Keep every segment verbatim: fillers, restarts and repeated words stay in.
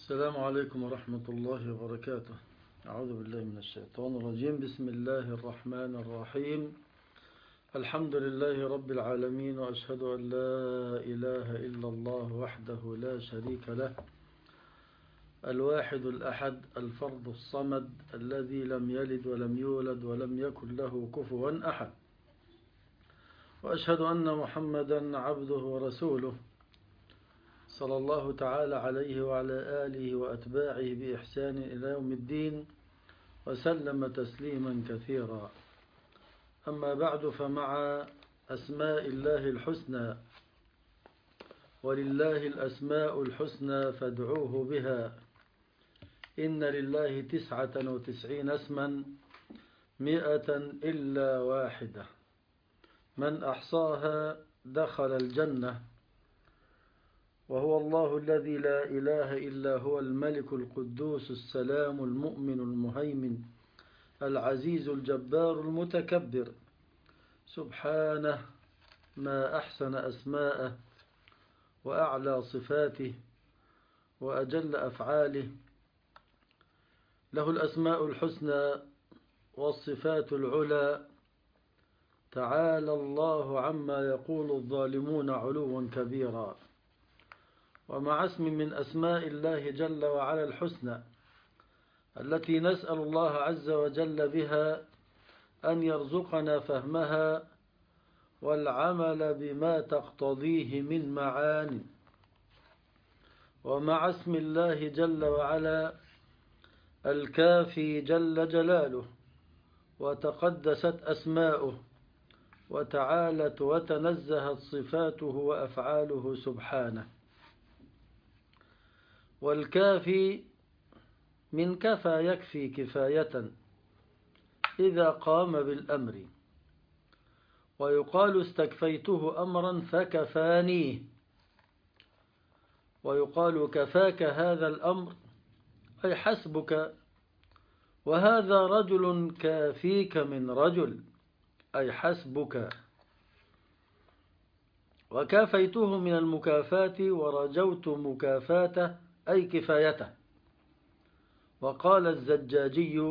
السلام عليكم ورحمة الله وبركاته. أعوذ بالله من الشيطان الرجيم. بسم الله الرحمن الرحيم. الحمد لله رب العالمين، وأشهد أن لا إله إلا الله وحده لا شريك له، الواحد الأحد الفرد الصمد الذي لم يلد ولم يولد ولم يكن له كفوا أحد، وأشهد أن محمدا عبده ورسوله صلى الله تعالى عليه وعلى آله وأتباعه بإحسان إلى يوم الدين، وسلم تسليما كثيرا. أما بعد، فمع أسماء الله الحسنى، ولله الأسماء الحسنى فادعوه بها، إن لله تسعة وتسعين اسما مئة إلا واحدة، من أحصاها دخل الجنة، وهو الله الذي لا إله إلا هو الملك القدوس السلام المؤمن المهيمن العزيز الجبار المتكبر، سبحانه ما أحسن أسماءه وأعلى صفاته وأجل أفعاله. له الأسماء الحسنى والصفات العلى، تعالى الله عما يقول الظالمون علوا كبيرا. ومع اسم من أسماء الله جل وعلا الحسنى التي نسأل الله عز وجل بها أن يرزقنا فهمها والعمل بما تقتضيه من معاني. ومع اسم الله جل وعلا الكافي جل جلاله، وتقدست أسماؤه، وتعالت وتنزهت صفاته وأفعاله سبحانه. والكافي من كفى يكفي كفاية إذا قام بالأمر، ويقال استكفيته أمرا فكفانيه، ويقال كفاك هذا الأمر أي حسبك، وهذا رجل كافيك من رجل أي حسبك. وكافيته من المكافاة ورجوت مكافاته أي كفايته. وقال الزجاجي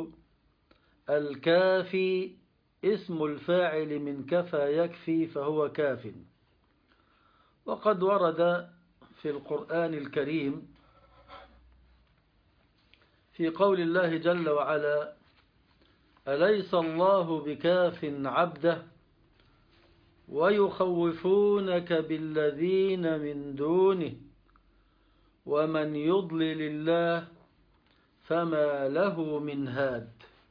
الكافي اسم الفاعل من كفى يكفي، فهو كاف. وقد ورد في القرآن الكريم في قول الله جل وعلا أليس الله بكاف عبده ويخوفونك بالذين من دونه ومن يضلل الله فما له من هاد.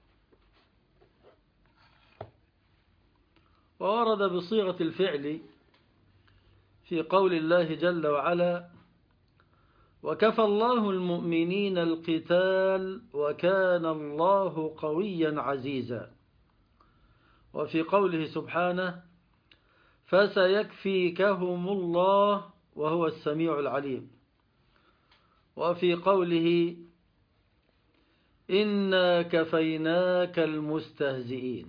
وورد بصيغة الفعل في قول الله جل وعلا وكفى الله المؤمنين القتال وكان الله قويا عزيزا. وفي قوله سبحانه فسيكفيكهم الله وهو السميع العليم. وفي قوله إنا كفيناك المستهزئين.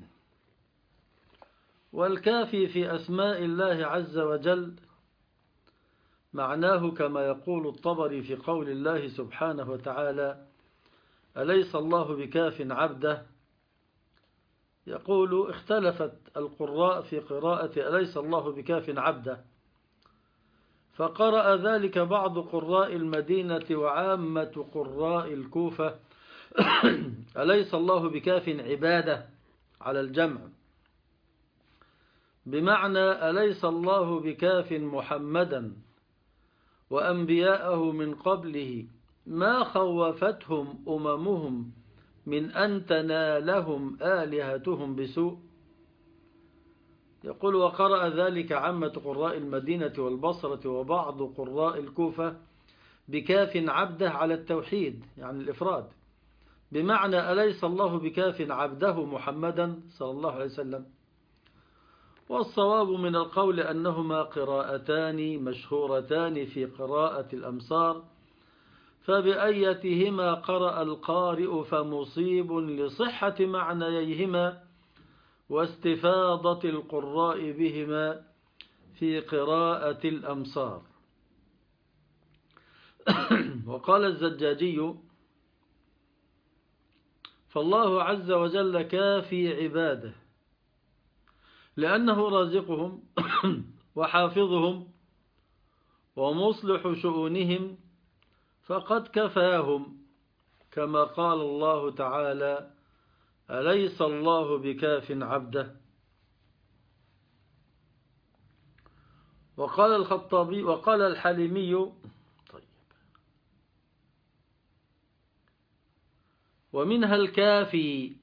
والكافي في أسماء الله عز وجل معناه كما يقول الطبري في قول الله سبحانه وتعالى أليس الله بكاف عبده، يقول اختلفت القراء في قراءة أليس الله بكاف عبده، فقرأ ذلك بعض قراء المدينة وعامة قراء الكوفة أليس الله بكاف عباده على الجمع، بمعنى أليس الله بكاف محمدا وأنبياءه من قبله ما خوفتهم أممهم من أن تنالهم آلهتهم بسوء. يقول وقرأ ذلك عامة قراء المدينة والبصرة وبعض قراء الكوفة بكاف عبده على التوحيد يعني الإفراد، بمعنى أليس الله بكاف عبده محمدا صلى الله عليه وسلم. والصواب من القول أنهما قراءتان مشهورتان في قراءة الأمصار، فبأيتهما قرأ القارئ فمصيب لصحة معنييهما واستفاضة القراء بهما في قراءة الأمصار. وقال الزجاجي: فالله عز وجل كافي عباده لأنه رازقهم وحافظهم ومصلح شؤونهم، فقد كفاهم، كما قال الله تعالى: أليس الله بكاف عبده. وقال الخطابي وقال الحليمي: طيب، ومنها الكافي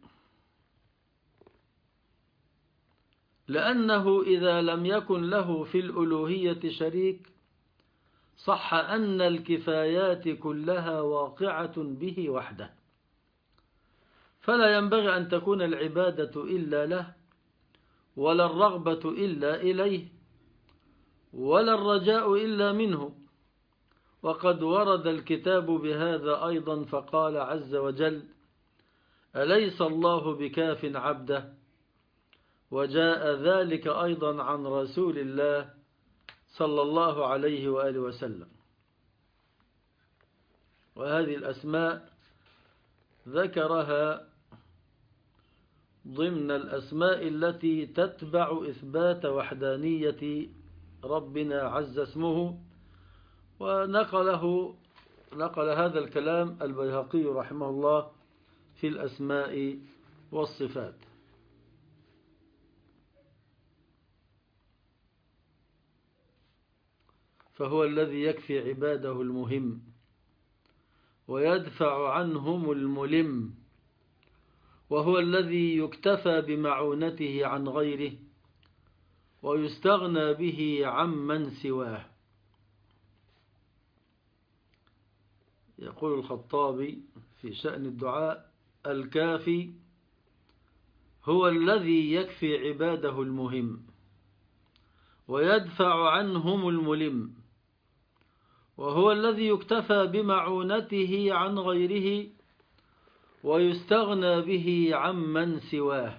لأنه إذا لم يكن له في الألوهية شريك صح أن الكفايات كلها واقعة به وحده، فلا ينبغي أن تكون العبادة إلا له، ولا الرغبة إلا إليه، ولا الرجاء إلا منه. وقد ورد الكتاب بهذا أيضا، فقال عز وجل: أليس الله بكاف عبده. وجاء ذلك أيضا عن رسول الله صلى الله عليه وآله وسلم. وهذه الأسماء ذكرها ضمن الأسماء التي تتبع إثبات وحدانية ربنا عز اسمه. ونقله نقل هذا الكلام البيهقي رحمه الله في الأسماء والصفات. فهو الذي يكفي عباده المهم ويدفع عنهم الملم، وهو الذي يكتفى بمعونته عن غيره ويستغنى به عمن سواه. يقول الخطابي في شأن الدعاء: الكافي هو الذي يكفي عباده المهم ويدفع عنهم الملم، وهو الذي يكتفى بمعونته عن غيره ويستغنى به عمن سواه.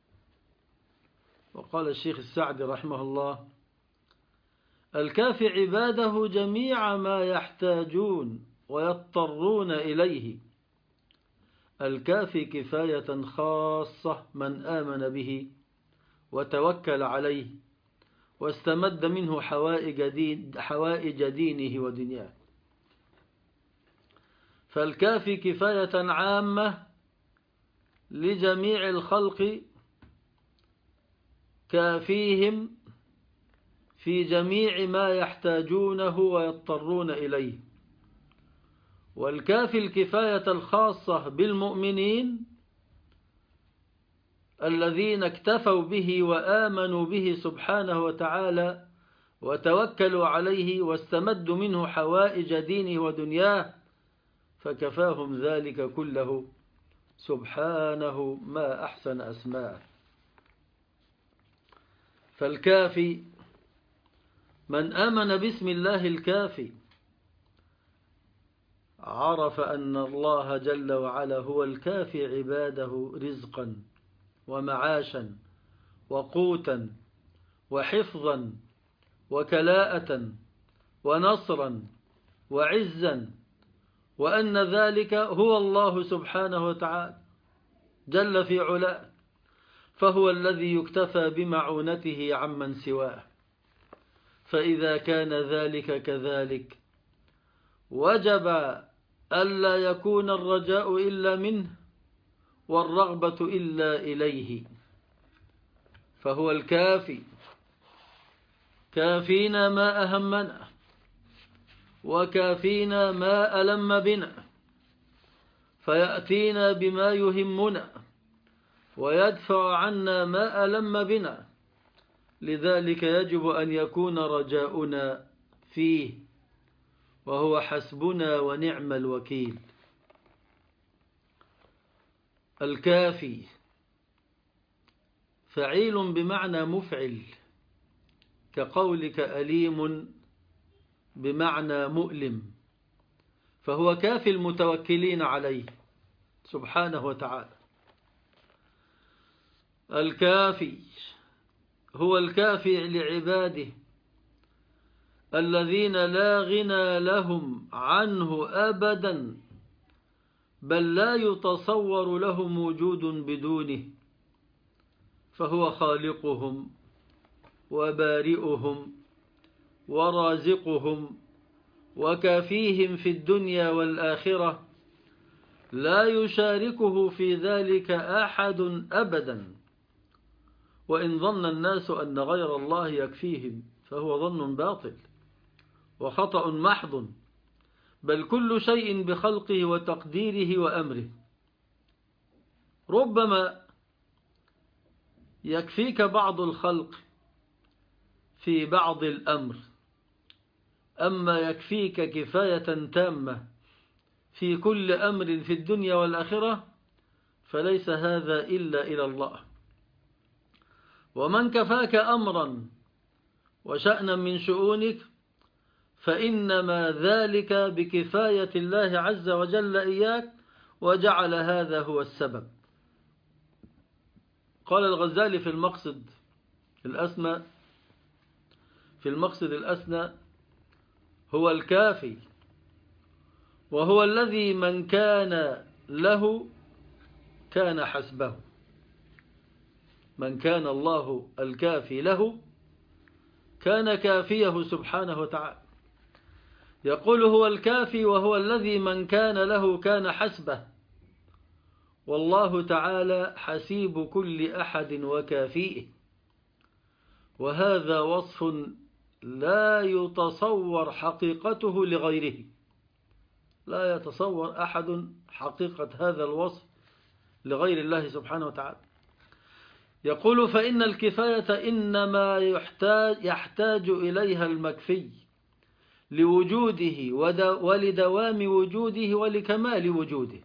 وقال الشيخ السعدي رحمه الله: الكافي عباده جميع ما يحتاجون ويضطرون إليه. الكافي كفاية خاصة من آمن به وتوكل عليه واستمد منه حوائج, دين حوائج دينه ودنياه. فالكافي كفاية عامة لجميع الخلق، كافيهم في جميع ما يحتاجونه ويضطرون إليه. والكافي الكفاية الخاصة بالمؤمنين الذين اكتفوا به وآمنوا به سبحانه وتعالى وتوكلوا عليه واستمدوا منه حوائج دينه ودنياه، فكفاهم ذلك كله سبحانه، ما أحسن أسماءه. فالكافي من آمن باسم الله الكافي عرف أن الله جل وعلا هو الكافي عباده رزقا ومعاشا وقوتا وحفظا وكلاءة ونصرا وعزا، وأن ذلك هو الله سبحانه وتعالى جل في علاه، فهو الذي يكتفى بمعونته عمن سواه. فإذا كان ذلك كذلك وجب ألا يكون الرجاء إلا منه والرغبة إلا إليه، فهو الكافي. كافينا ما أهمنا وكافينا ما ألم بنا، فيأتينا بما يهمنا ويدفع عنا ما ألم بنا. لذلك يجب أن يكون رجاؤنا فيه، وهو حسبنا ونعم الوكيل. الكافي فعيل بمعنى مفعل، كقولك أليم بمعنى مؤلم، فهو كافي المتوكلين عليه سبحانه وتعالى. الكافي هو الكافي لعباده الذين لا غنى لهم عنه أبدا، بل لا يتصور لهم وجود بدونه، فهو خالقهم وبارئهم ورازقهم وكافيهم في الدنيا والآخرة، لا يشاركه في ذلك أحد أبدا. وإن ظن الناس أن غير الله يكفيهم فهو ظن باطل وخطأ محض، بل كل شيء بخلقه وتقديره وأمره. ربما يكفيك بعض الخلق في بعض الأمر، أما يكفيك كفاية تامة في كل أمر في الدنيا والآخرة فليس هذا إلا إلى الله. ومن كفاك أمرا وشأنا من شؤونك فإنما ذلك بكفاية الله عز وجل إياك، وجعل هذا هو السبب. قال الغزالي في المقصد الأسنى في المقصد الأسنى هو الكافي، وهو الذي من كان له كان حسبه. من كان الله الكافي له كان كافيه سبحانه وتعالى. يقول هو الكافي وهو الذي من كان له كان حسبه، والله تعالى حسيب كل أحد وكافيه. وهذا وصف لا يتصور حقيقته لغيره، لا يتصور أحد حقيقة هذا الوصف لغير الله سبحانه وتعالى. يقول فإن الكفاية إنما يحتاج, يحتاج إليها المكفي لوجوده ولدوام وجوده ولكمال وجوده.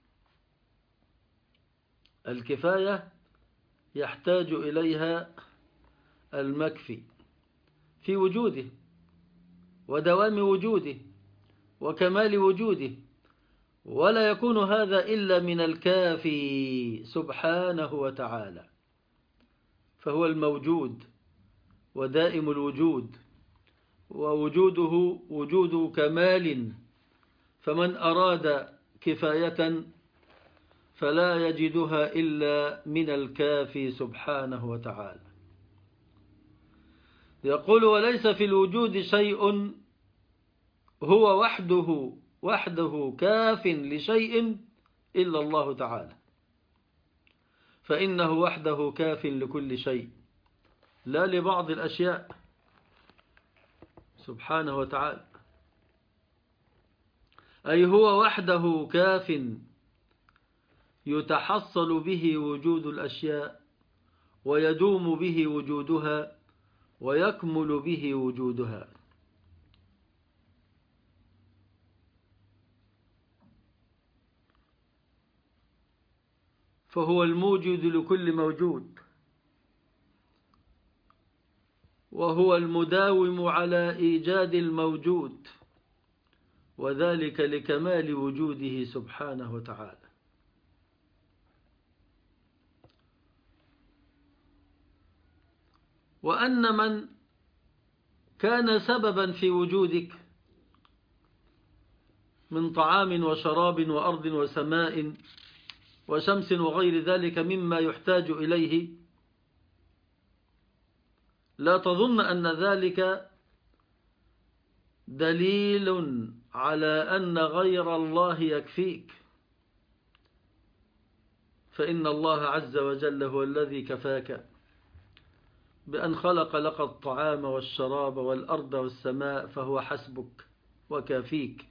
الكفاية يحتاج إليها المكفي في وجوده ودوام وجوده وكمال وجوده، ولا يكون هذا إلا من الكافي سبحانه وتعالى، فهو الموجود ودائم الوجود، ووجوده وجود كمال، فمن أراد كفاية فلا يجدها إلا من الكافي سبحانه وتعالى. يقول وليس في الوجود شيء هو وحده وحده كاف لشيء إلا الله تعالى، فإنه وحده كاف لكل شيء لا لبعض الأشياء سبحانه وتعالى. أي هو وحده كاف يتحصل به وجود الأشياء ويدوم به وجودها ويكمل به وجودها. فهو الموجد لكل موجود، وهو المداوم على إيجاد الموجود، وذلك لكمال وجوده سبحانه وتعالى. وأن من كان سببا في وجودك من طعام وشراب وأرض وسماء وشمس وغير ذلك مما يحتاج إليه، لا تظن أن ذلك دليل على أن غير الله يكفيك، فإن الله عز وجل هو الذي كفاك بأن خلق لك الطعام والشراب والأرض والسماء، فهو حسبك وكافيك.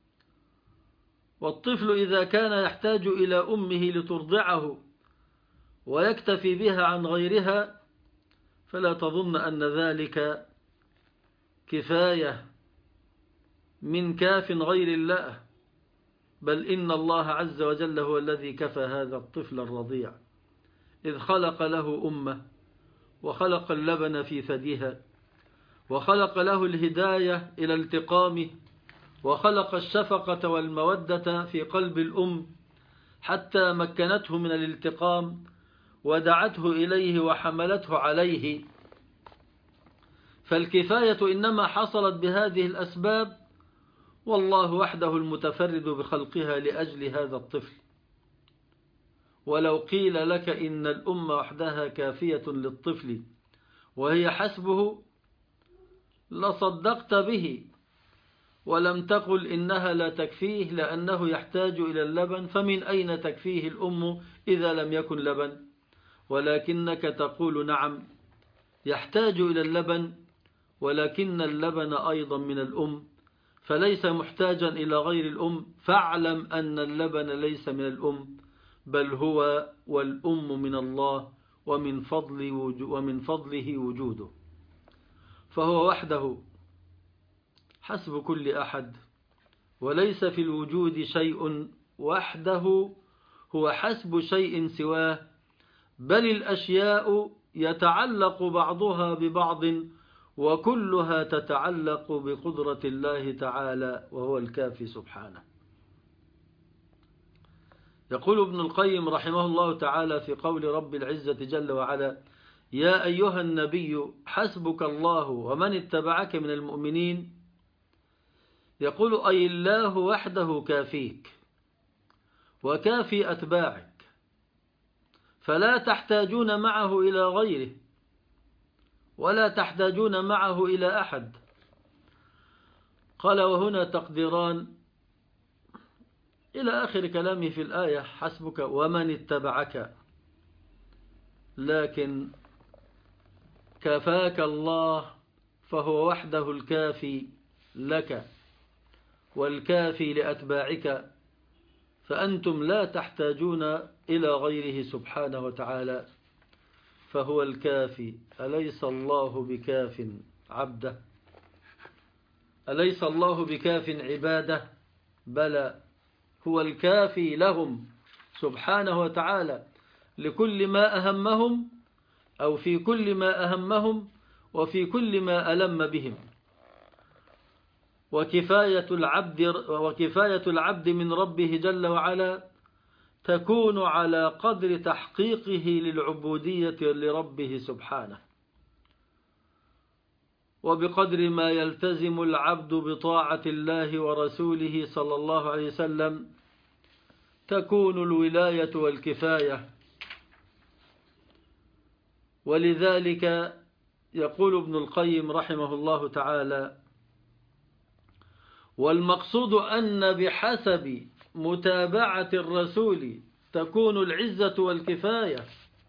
والطفل إذا كان يحتاج إلى أمه لترضعه ويكتفي بها عن غيرها فلا تظن أن ذلك كفاية من كاف غير الله، بل إن الله عز وجل هو الذي كفى هذا الطفل الرضيع، إذ خلق له أمه وخلق اللبن في ثديها وخلق له الهداية إلى التقامه وخلق الشفقة والمودة في قلب الأم حتى مكنته من الالتقام ودعته إليه وحملته عليه، فالكفاية إنما حصلت بهذه الأسباب، والله وحده المتفرد بخلقها لأجل هذا الطفل. ولو قيل لك إن الأمة وحدها كافية للطفل وهي حسبه لصدقت به، ولم تقل إنها لا تكفيه لأنه يحتاج إلى اللبن، فمن أين تكفيه الأم إذا لم يكن لبن؟ ولكنك تقول نعم يحتاج إلى اللبن، ولكن اللبن أيضا من الأم، فليس محتاجا إلى غير الأم. فاعلم أن اللبن ليس من الأم، بل هو والأم من الله، ومن فضل ومن فضله وجوده. فهو وحده حسب كل أحد، وليس في الوجود شيء وحده هو حسب شيء سواه، بل الأشياء يتعلق بعضها ببعض، وكلها تتعلق بقدرة الله تعالى، وهو الكافي سبحانه. يقول ابن القيم رحمه الله تعالى في قول رب العزة جل وعلا: يا أيها النبي حسبك الله ومن اتبعك من المؤمنين. يقول أي الله وحده كافيك وكافي أتباعك، فلا تحتاجون معه إلى غيره، ولا تحتاجون معه إلى أحد. قال وهنا تقديران إلى آخر كلامه في الآية: حسبك ومن اتبعك، لكن كفاك الله، فهو وحده الكافي لك والكافي لأتباعك، فأنتم لا تحتاجون إلى غيره سبحانه وتعالى، فهو الكافي. أليس الله بكاف عبده؟ أليس الله بكاف عباده؟ بلى، هو الكافي لهم سبحانه وتعالى لكل ما أهمهم، أو في كل ما أهمهم، وفي كل ما ألم بهم. وكفاية العبد, وكفاية العبد من ربه جل وعلا تكون على قدر تحقيقه للعبودية لربه سبحانه، وبقدر ما يلتزم العبد بطاعة الله ورسوله صلى الله عليه وسلم تكون الولاية والكفاية. ولذلك يقول ابن القيم رحمه الله تعالى: والمقصود أن بحسب متابعة الرسول تكون العزة والكفاية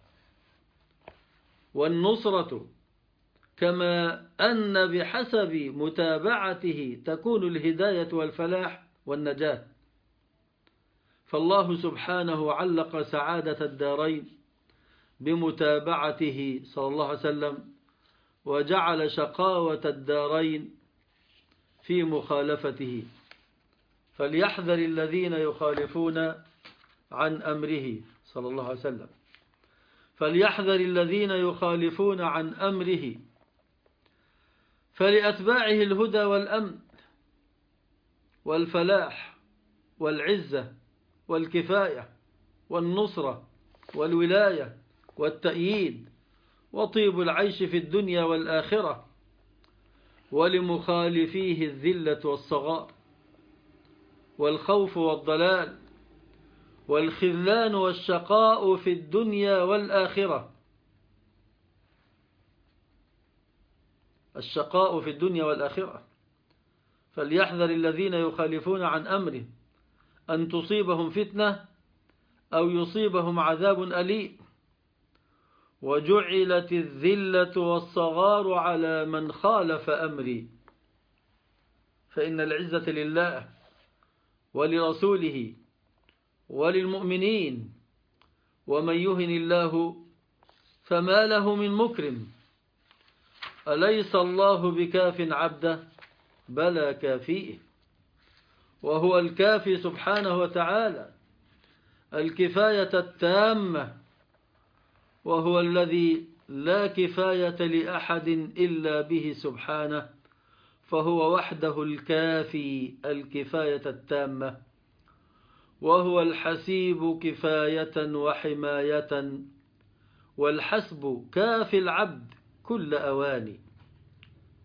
والنصرة، كما أن بحسب متابعته تكون الهداية والفلاح والنجاة. فالله سبحانه علق سعادة الدارين بمتابعته صلى الله عليه وسلم، وجعل شقاوة الدارين في مخالفته. فليحذر الذين يخالفون عن أمره صلى الله عليه وسلم، فليحذر الذين يخالفون عن أمره، فلأتباعه الهدى والأمن والفلاح والعزة والكفاية والنصرة والولاية والتأييد وطيب العيش في الدنيا والآخرة، ولمخالفيه الذلة والصغار والخوف والضلال والخذلان والشقاء في الدنيا والآخرة. الشقاء في الدنيا والآخرة. فليحذر الذين يخالفون عن أمره أن تصيبهم فتنة أو يصيبهم عذاب أليم. وجعلت الذلة والصغار على من خالف أمري، فإن العزة لله ولرسوله وللمؤمنين، ومن يهن الله فما له من مكرم. أليس الله بكاف عبده؟ بلى كافيه، وهو الكافي سبحانه وتعالى الكفاية التامة، وهو الذي لا كفاية لأحد إلا به سبحانه، فهو وحده الكافي الكفاية التامة، وهو الحسيب كفاية وحماية، والحسب كافي العبد كل أواني.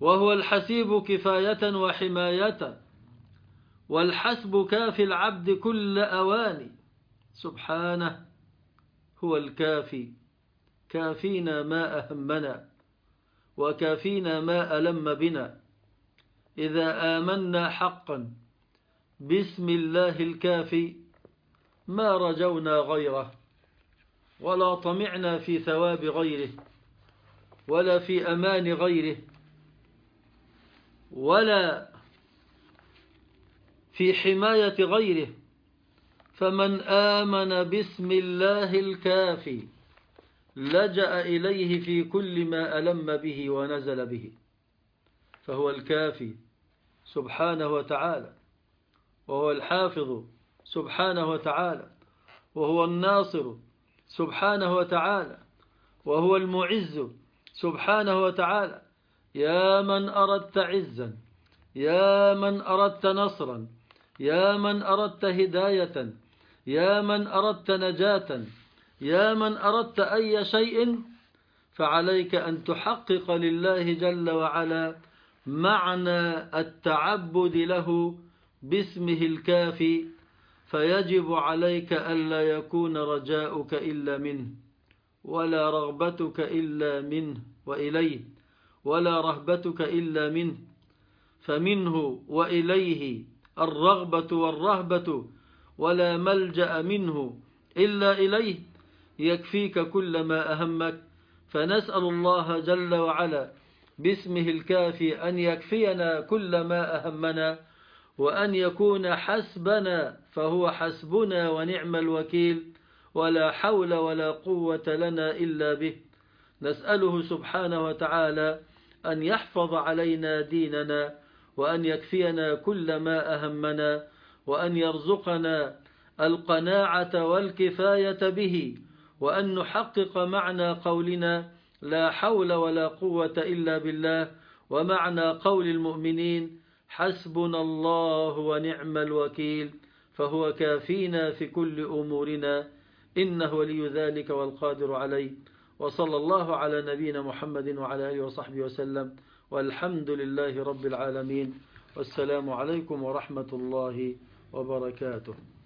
وهو الحسيب كفاية وحماية، والحسب كافي العبد كل أوان. سبحانه هو الكافي، كافينا ما أهمنا وكافينا ما ألم بنا. إذا آمنا حقا باسم الله الكافي ما رجونا غيره، ولا طمعنا في ثواب غيره، ولا في أمان غيره، ولا في حماية غيره. فمن آمن باسم الله الكافي لجأ إليه في كل ما ألم به ونزل به، فهو الكافي سبحانه وتعالى، وهو الحافظ سبحانه وتعالى، وهو الناصر سبحانه وتعالى، وهو المعز سبحانه وتعالى. يا من أردت عزا، يا من أردت نصرا، يا من أردت هداية، يا من أردت نجاة، يا من أردت أي شيء، فعليك أن تحقق لله جل وعلا معنى التعبد له باسمه الكافي. فيجب عليك ألا يكون رجاؤك إلا منه، ولا رغبتك إلا منه وإليه، ولا رهبتك إلا منه. فمنه وإليه الرغبة والرهبة، ولا ملجأ منه إلا إليه. يكفيك كل ما أهمك. فنسأل الله جل وعلا باسمه الكافي أن يكفينا كل ما أهمنا، وأن يكون حسبنا، فهو حسبنا ونعم الوكيل، ولا حول ولا قوة لنا إلا به. نسأله سبحانه وتعالى أن يحفظ علينا ديننا، وأن يكفينا كل ما أهمنا، وأن يرزقنا القناعة والكفاية به، وأن نحقق معنى قولنا لا حول ولا قوة إلا بالله، ومعنى قول المؤمنين حسبنا الله ونعم الوكيل، فهو كافينا في كل أمورنا، إنه ولي ذلك والقادر عليه. وصلى الله على نبينا محمد وعلى آله وصحبه وسلم، والحمد لله رب العالمين، والسلام عليكم ورحمة الله وبركاته.